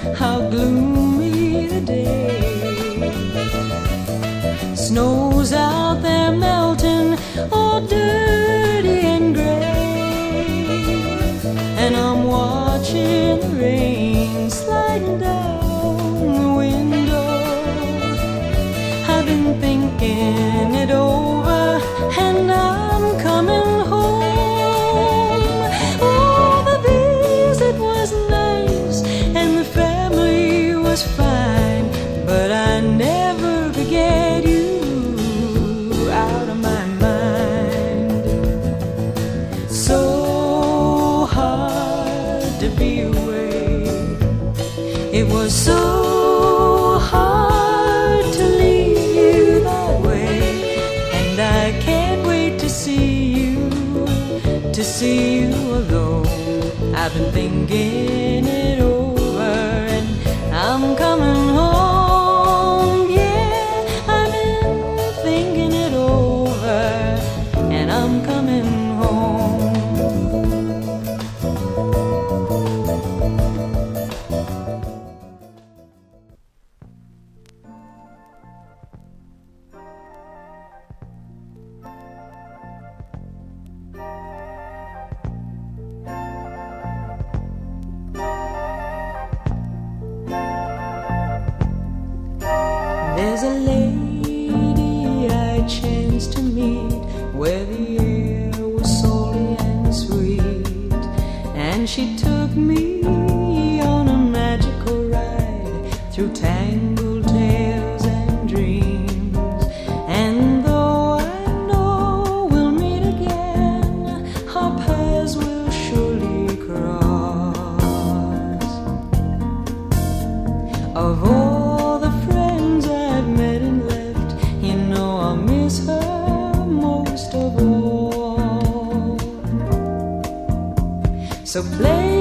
how gloomy the day. Snow's out there melting, all dirty and gray, and I'm watching the rain sliding down the window. I've been thinking it over, and I'm coming home. Oh, the visit was nice, and the family was fine, but I never forget you out of my mind. So hard to be away. It was so hard to leave you that way, and I can't wait to see you alone. I've been thinking it over, and I'm coming home. Yeah, I've been thinking it over, and I'm coming home. There's a lady I chanced to meet where the air was salty and sweet, and she took me on a magical ride through tangled tales and dreams. And though I know we'll meet again, our paths will surely cross. Of all the friends I've met and left, you know I miss her most of all. So play